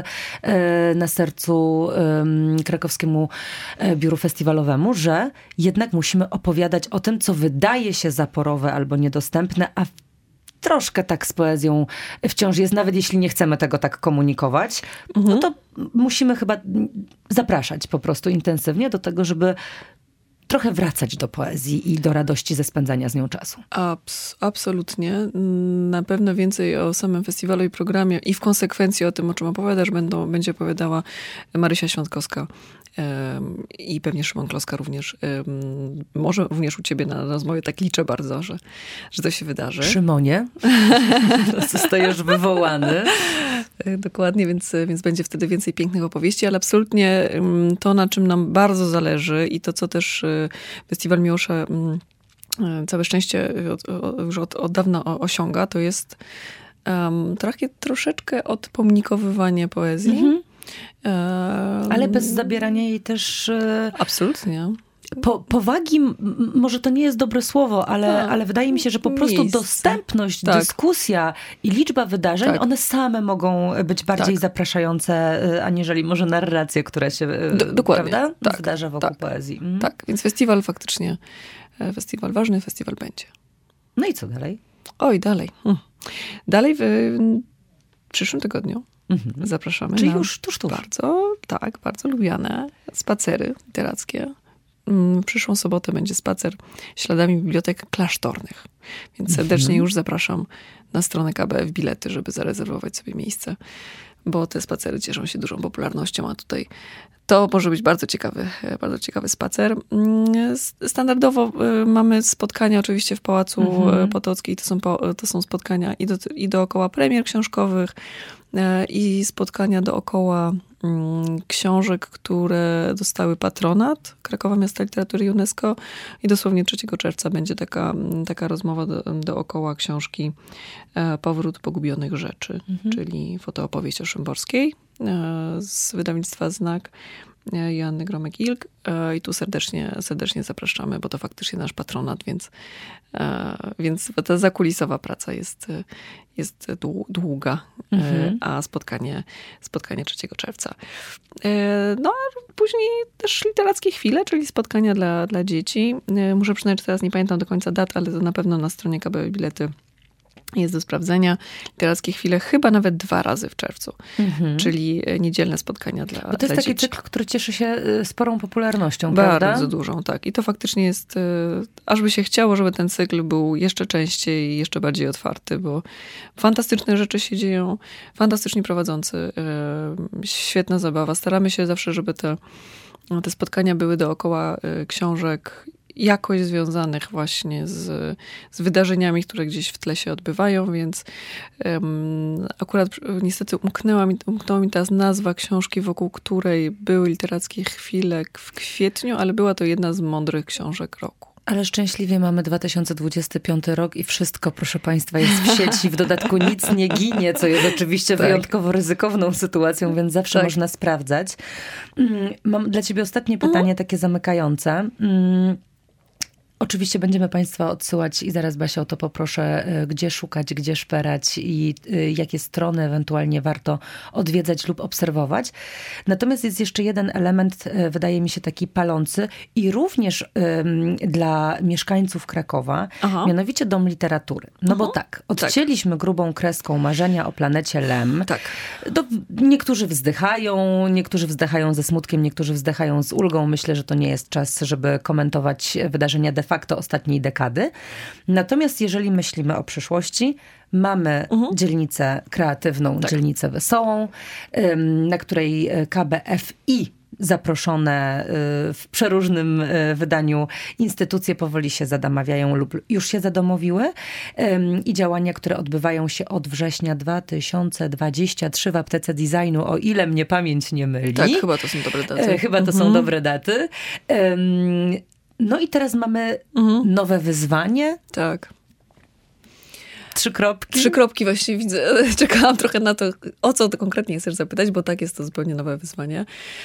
na sercu krakowskiemu biuru festiwalowemu, że jednak musimy opowiadać o tym, co wydaje się zaporowe albo niedostępne, a troszkę tak z poezją wciąż jest, nawet jeśli nie chcemy tego tak komunikować, mhm. no to musimy chyba zapraszać po prostu intensywnie do tego, żeby trochę wracać do poezji i do radości ze spędzania z nią czasu.
Abs- absolutnie. Na pewno więcej o samym festiwalu i programie i w konsekwencji o tym, o czym opowiadasz, będą, będzie opowiadała Marysia Świątkowska um, i pewnie Szymon Kloska również. Um, może również u ciebie na rozmowie, tak liczę bardzo, że, że to się wydarzy.
Szymonie, zostajesz wywołany.
Dokładnie, więc, więc będzie wtedy więcej pięknych opowieści, ale absolutnie to, na czym nam bardzo zależy i to, co też Festiwal Miłosza całe szczęście już od, od dawna osiąga, to jest um, trochę, troszeczkę odpomnikowywanie poezji. Mhm. Um,
ale bez zabierania jej też...
Absolutnie.
Po, powagi, może to nie jest dobre słowo, ale, A, ale wydaje mi się, że po prostu miejsce. dostępność, tak. dyskusja i liczba wydarzeń, tak. one same mogą być bardziej tak. zapraszające, aniżeli może narracje, które się D- dokładnie. Prawda? Tak. wydarza wokół
tak.
poezji. Mm.
Tak, więc festiwal faktycznie, festiwal ważny, festiwal będzie.
No i co dalej?
Oj, dalej. Hmm. Dalej w, w przyszłym tygodniu mhm. zapraszamy
Czyli
na
już tuż, tuż.
Bardzo, tak, bardzo lubiane spacery literackie. W przyszłą sobotę będzie spacer śladami bibliotek klasztornych. Więc serdecznie mm-hmm. już zapraszam na stronę K B F Bilety, żeby zarezerwować sobie miejsce, bo te spacery cieszą się dużą popularnością, a tutaj to może być bardzo ciekawy, bardzo ciekawy spacer. Standardowo mamy spotkania oczywiście w Pałacu mm-hmm. Potockiej. To są, to są spotkania i, do, i dookoła premier książkowych, i spotkania dookoła książek, które dostały patronat Krakowa Miasta Literatury UNESCO i dosłownie trzeciego czerwca będzie taka, taka rozmowa do, dookoła książki Powrót pogubionych rzeczy, mhm. czyli fotoopowieść o Szymborskiej z wydawnictwa Znak Joanny Gromek-Ilg i tu serdecznie, serdecznie zapraszamy, bo to faktycznie nasz patronat, więc, więc ta zakulisowa praca jest, jest długa, mhm. a spotkanie, spotkanie trzeciego czerwca. No a później też literackie chwile, czyli spotkania dla, dla dzieci. Muszę przyznać, że teraz nie pamiętam do końca dat, ale to na pewno na stronie K B F Bilety jest do sprawdzenia. Literackie chwile chyba nawet dwa razy w czerwcu. Mhm. Czyli niedzielne spotkania dla dzieci.
Bo to jest
taki
dzieci. cykl, który cieszy się sporą popularnością,
Bardzo
prawda?
Bardzo dużą, tak. I to faktycznie jest, aż by się chciało, żeby ten cykl był jeszcze częściej i jeszcze bardziej otwarty, bo fantastyczne rzeczy się dzieją, fantastycznie prowadzący, świetna zabawa. Staramy się zawsze, żeby te, te spotkania były dookoła książek jakoś związanych właśnie z, z wydarzeniami, które gdzieś w tle się odbywają, więc um, akurat niestety umknęła mi, umknęła mi teraz nazwa książki, wokół której były literackie chwile w kwietniu, ale była to jedna z mądrych książek roku.
Ale szczęśliwie mamy dwa tysiące dwudziesty piąty rok i wszystko, proszę Państwa, jest w sieci. W dodatku nic nie ginie, co jest oczywiście tak. wyjątkowo ryzykowną sytuacją, więc zawsze tak. można sprawdzać. Mam dla ciebie ostatnie pytanie, mhm. takie zamykające. Oczywiście będziemy Państwa odsyłać i zaraz Basia o to poproszę, gdzie szukać, gdzie szperać i jakie strony ewentualnie warto odwiedzać lub obserwować. Natomiast jest jeszcze jeden element, wydaje mi się taki palący i również um, dla mieszkańców Krakowa, Aha. mianowicie Dom Literatury. No Aha. bo tak, odcięliśmy tak. grubą kreską marzenia o planecie Lem.
Tak.
Do, niektórzy wzdychają, niektórzy wzdychają ze smutkiem, niektórzy wzdychają z ulgą. Myślę, że to nie jest czas, żeby komentować wydarzenia de facto ostatniej dekady. Natomiast jeżeli myślimy o przyszłości, mamy uh-huh. dzielnicę kreatywną, tak. dzielnicę wesołą, na której K B F I zaproszone w przeróżnym wydaniu instytucje powoli się zadamawiają lub już się zadomowiły i działania, które odbywają się od września dwa tysiące dwudziestego trzeciego w Aptece Designu, o ile mnie pamięć nie myli.
Tak, chyba to są dobre daty.
Chyba to mhm. są dobre daty. No i teraz mamy mhm. nowe wyzwanie.
Tak.
Trzy kropki.
Trzy kropki właśnie widzę. Czekałam trochę na to, o co to konkretnie chcesz zapytać, bo tak jest to zupełnie nowe wyzwanie.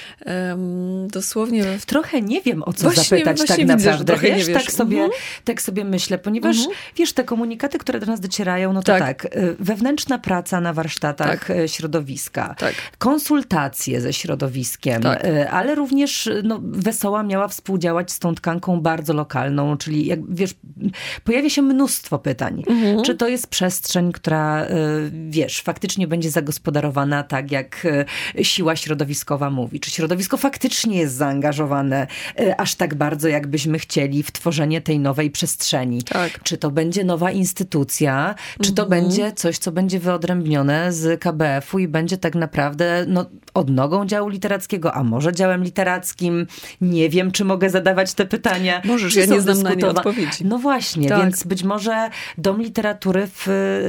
Um, dosłownie...
Trochę nie wiem, o co
właśnie,
zapytać
właśnie
tak
widzę,
naprawdę.
Wiesz,
wiesz,
nie wiesz.
Tak, sobie,
mhm.
tak sobie myślę, ponieważ mhm. wiesz, te komunikaty, które do nas docierają, no to tak, tak wewnętrzna praca na warsztatach tak. środowiska, tak. konsultacje ze środowiskiem, tak. ale również no, Wesoła miała współdziałać z tą tkanką bardzo lokalną, czyli jak wiesz, pojawia się mnóstwo pytań. Mhm. Czy to jest przestrzeń, która, wiesz, faktycznie będzie zagospodarowana tak, jak siła środowiskowa mówi. Czy środowisko faktycznie jest zaangażowane aż tak bardzo, jakbyśmy chcieli w tworzenie tej nowej przestrzeni?
Tak.
Czy to będzie nowa instytucja? Czy mhm. to będzie coś, co będzie wyodrębnione z K B F-u i będzie tak naprawdę no, odnogą działu literackiego, a może działem literackim? Nie wiem, czy mogę zadawać te pytania.
Możesz, ja nie znam na nie odpowiedzi.
No właśnie, tak. więc być może Dom Literatury w...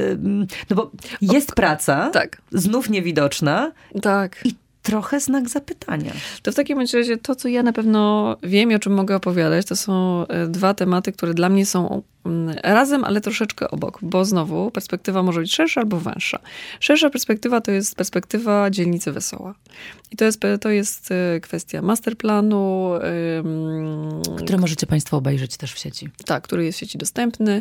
No bo jest o, praca, tak. znów niewidoczna
tak.
i trochę znak zapytania.
To w takim razie to, co ja na pewno wiem i o czym mogę opowiadać, to są dwa tematy, które dla mnie są razem, ale troszeczkę obok, bo znowu perspektywa może być szersza albo węższa. Szersza perspektywa to jest perspektywa dzielnicy Wesoła. I to jest, to jest kwestia masterplanu.
Um, który możecie Państwo obejrzeć też w sieci.
Tak, który jest w sieci dostępny.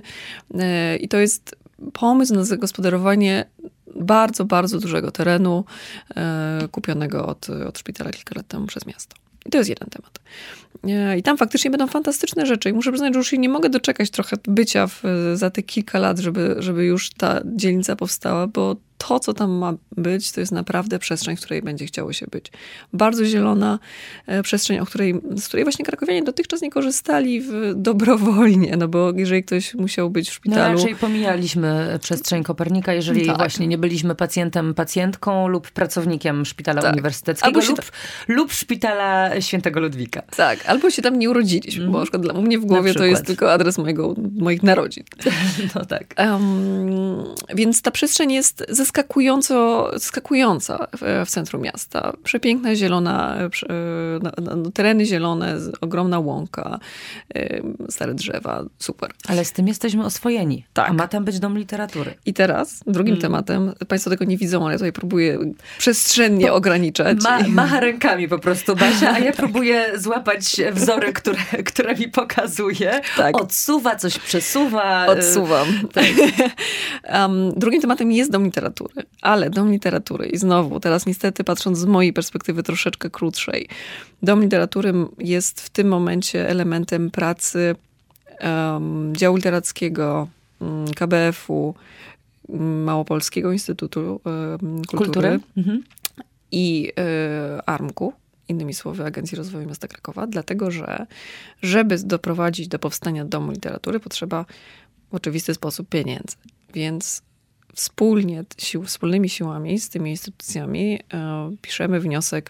I to jest pomysł na zagospodarowanie bardzo, bardzo dużego terenu e, kupionego od, od szpitala kilka lat temu przez miasto. I to jest jeden temat. E, I tam faktycznie będą fantastyczne rzeczy. I muszę przyznać, że już się nie mogę doczekać trochę bycia w, za te kilka lat, żeby, żeby już ta dzielnica powstała, bo to, co tam ma być, to jest naprawdę przestrzeń, w której będzie chciało się być. Bardzo zielona e, przestrzeń, o której, z której właśnie krakowianie dotychczas nie korzystali w, dobrowolnie, no bo jeżeli ktoś musiał być w szpitalu...
No raczej pomijaliśmy przestrzeń Kopernika, jeżeli tak. właśnie nie byliśmy pacjentem, pacjentką lub pracownikiem szpitala tak. uniwersyteckiego lub,
tam...
lub szpitala Świętego Ludwika.
Tak, albo się tam nie urodziliśmy, mm. bo na przykład dla mnie w głowie to jest tylko adres mojego, moich narodzin.
No tak.
Um, więc ta przestrzeń jest zaskakująco, zaskakująca w, w centrum miasta. Przepiękna, zielona, no, no, tereny zielone, ogromna łąka, stare drzewa, super.
Ale z tym jesteśmy oswojeni.
Tak.
A ma tam być Dom Literatury.
I teraz drugim hmm. tematem, Państwo tego nie widzą, ale ja tutaj próbuję przestrzennie to ograniczać.
Ma, macha rękami po prostu Basia, a ja próbuję złapać wzory, które, które mi pokazuje. Tak. Odsuwa, coś przesuwa.
Odsuwam. Tak. um, drugim tematem jest Dom Literatury. Ale Dom Literatury i znowu, teraz niestety patrząc z mojej perspektywy troszeczkę krótszej, Dom Literatury jest w tym momencie elementem pracy um, działu literackiego um, K B F-u, Małopolskiego Instytutu um, Kultury, Kultury. Mhm. i y, ARMK-u, innymi słowy Agencji Rozwoju Miasta Krakowa, dlatego że żeby doprowadzić do powstania Domu Literatury potrzeba w oczywisty sposób pieniędzy. Więc wspólnie, sił, wspólnymi siłami z tymi instytucjami e, piszemy wniosek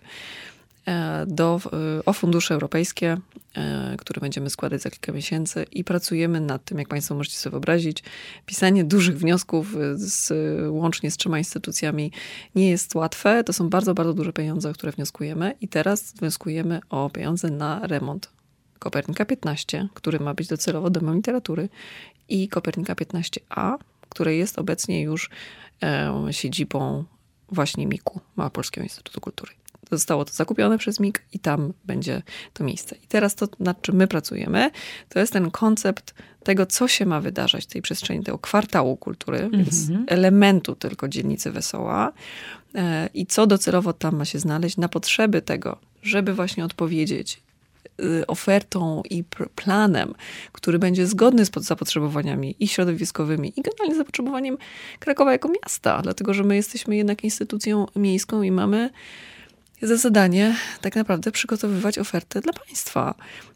e, do, e, o fundusze europejskie, e, które będziemy składać za kilka miesięcy i pracujemy nad tym, jak Państwo możecie sobie wyobrazić. Pisanie dużych wniosków z, łącznie z trzema instytucjami nie jest łatwe. To są bardzo, bardzo duże pieniądze, o które wnioskujemy i teraz wnioskujemy o pieniądze na remont Kopernika piętnaście, który ma być docelowo Domem Literatury, i Kopernika piętnaście A, które jest obecnie już e, siedzibą właśnie M I K-u, Małopolskiego Instytutu Kultury. zostało to zakupione przez M I K i tam będzie to miejsce. I teraz to, nad czym my pracujemy, to jest ten koncept tego, co się ma wydarzać w tej przestrzeni tego kwartału kultury, mm-hmm. więc elementu tylko dzielnicy Wesoła e, i co docelowo tam ma się znaleźć na potrzeby tego, żeby właśnie odpowiedzieć y, ofertą i pr- planem, który będzie zgodny z zapotrzebowaniami i środowiskowymi, i generalnie zapotrzebowaniem Krakowa jako miasta, dlatego, że my jesteśmy jednak instytucją miejską i mamy za zadanie tak naprawdę przygotowywać ofertę dla państwa.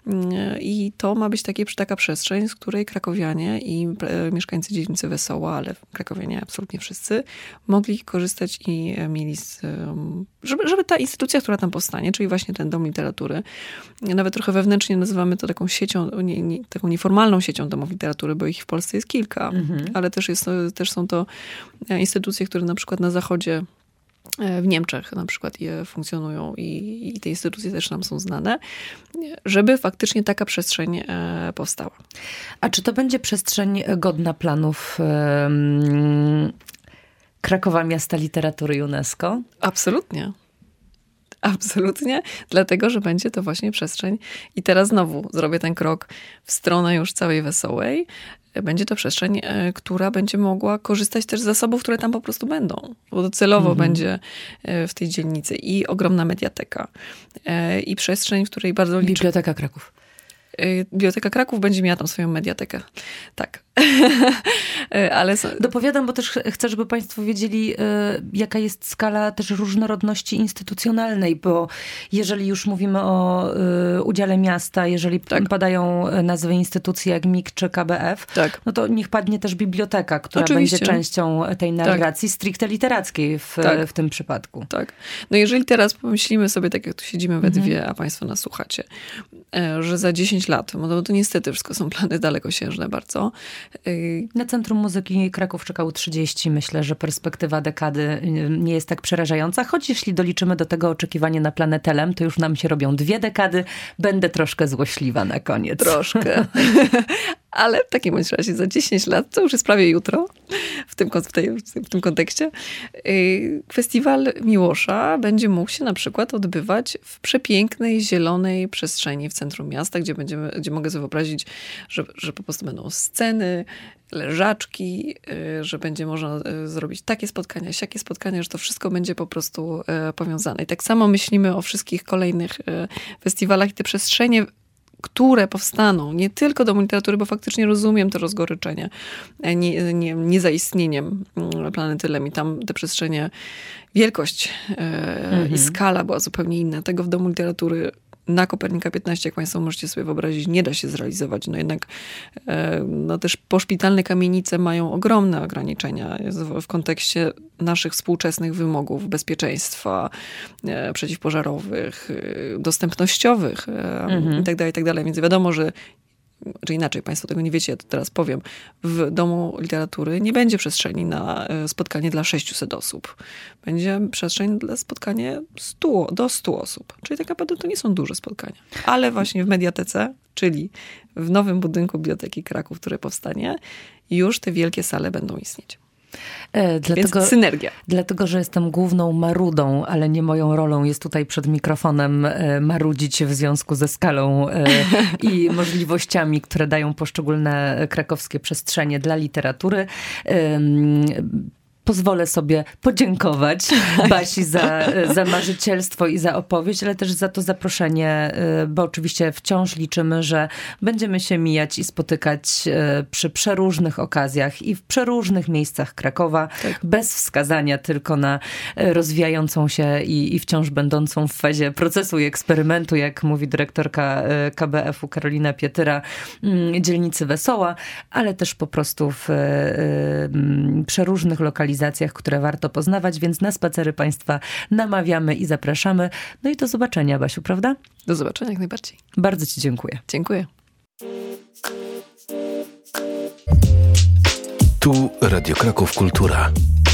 I to ma być takie, taka przestrzeń, z której krakowianie i mieszkańcy dzielnicy Wesoła, ale krakowianie absolutnie wszyscy, mogli korzystać i mieli, z, żeby, żeby ta instytucja, która tam powstanie, czyli właśnie ten Dom Literatury, nawet trochę wewnętrznie nazywamy to taką siecią, nie, nie, taką nieformalną siecią domów literatury, bo ich w Polsce jest kilka, mhm. ale też, jest, też są to instytucje, które na przykład na zachodzie w Niemczech na przykład je funkcjonują i, i te instytucje też nam są znane, żeby faktycznie taka przestrzeń powstała.
A czy to będzie przestrzeń godna planów um, Krakowa Miasta Literatury UNESCO?
Absolutnie. Absolutnie, dlatego, że będzie to właśnie przestrzeń i teraz znowu zrobię ten krok w stronę już całej Wesołej. Będzie to przestrzeń, która będzie mogła korzystać też z zasobów, które tam po prostu będą. Bo docelowo mhm. będzie w tej dzielnicy i ogromna mediateka, i przestrzeń, w której bardzo liczy...
Biblioteka Kraków.
Biblioteka Kraków będzie miała tam swoją mediatekę. Tak. Ale...
Dopowiadam, bo też chcę, żeby państwo wiedzieli, jaka jest skala też różnorodności instytucjonalnej, bo jeżeli już mówimy o udziale miasta, jeżeli tak. padają nazwy instytucji jak M I K czy K B F, tak. no to niech padnie też biblioteka, która Oczywiście. będzie częścią tej narracji tak. stricte literackiej w, tak. w tym przypadku.
Tak. No jeżeli teraz pomyślimy sobie, tak jak tu siedzimy we dwie, mhm. a państwo nas słuchacie, że za dziesięć lat, no to niestety wszystko są plany dalekosiężne bardzo.
Na Centrum Muzyki Kraków czekało trzydzieści. Myślę, że perspektywa dekady nie jest tak przerażająca, choć jeśli doliczymy do tego oczekiwanie na Planetelem, to już nam się robią dwie dekady. Będę troszkę złośliwa na koniec.
Troszkę. Ale w takim bądź razie za dziesięć lat, to już jest prawie jutro, w tym, w tej, w tym kontekście, Festiwal Miłosza będzie mógł się na przykład odbywać w przepięknej, zielonej przestrzeni w centrum miasta, gdzie, będziemy, gdzie mogę sobie wyobrazić, że, że po prostu będą sceny, leżaczki, że będzie można zrobić takie spotkania, siakie spotkania, że to wszystko będzie po prostu powiązane. I tak samo myślimy o wszystkich kolejnych festiwalach i te przestrzenie, które powstaną, nie tylko Domu Literatury, bo faktycznie rozumiem to rozgoryczenie nie, nie, niezaistnieniem Planetylem i tam te przestrzenie, wielkość mhm. i skala była zupełnie inna. Tego w Domu Literatury na Kopernika piętnaście, jak państwo możecie sobie wyobrazić, nie da się zrealizować. No jednak no też poszpitalne kamienice mają ogromne ograniczenia w kontekście naszych współczesnych wymogów bezpieczeństwa przeciwpożarowych, dostępnościowych mhm. itd., itd. Więc wiadomo, że czy inaczej, państwo tego nie wiecie, ja to teraz powiem, w Domu Literatury nie będzie przestrzeni na spotkanie dla sześciuset osób. Będzie przestrzeń dla spotkania stu, do stu osób. Czyli tak naprawdę to nie są duże spotkania. Ale właśnie w Mediatece, czyli w nowym budynku Biblioteki Kraków, które powstanie, już te wielkie sale będą istnieć.
E, dlatego,
Więc synergia.
Dlatego, że jestem główną marudą, ale nie moją rolą jest tutaj przed mikrofonem e, marudzić w związku ze skalą e, i możliwościami, które dają poszczególne krakowskie przestrzenie dla literatury. E, Pozwolę sobie podziękować Basi za, za marzycielstwo i za opowieść, ale też za to zaproszenie, bo oczywiście wciąż liczymy, że będziemy się mijać i spotykać przy przeróżnych okazjach i w przeróżnych miejscach Krakowa, tak. bez wskazania tylko na rozwijającą się i, i wciąż będącą w fazie procesu i eksperymentu, jak mówi dyrektorka K B F u Karolina Pietyra, dzielnicy Wesoła, ale też po prostu w przeróżnych lokalizacjach, które warto poznawać, więc na spacery państwa namawiamy i zapraszamy. No i do zobaczenia, Basiu, prawda?
Do zobaczenia, jak najbardziej.
Bardzo ci dziękuję.
Dziękuję.
Tu Radio Kraków Kultura.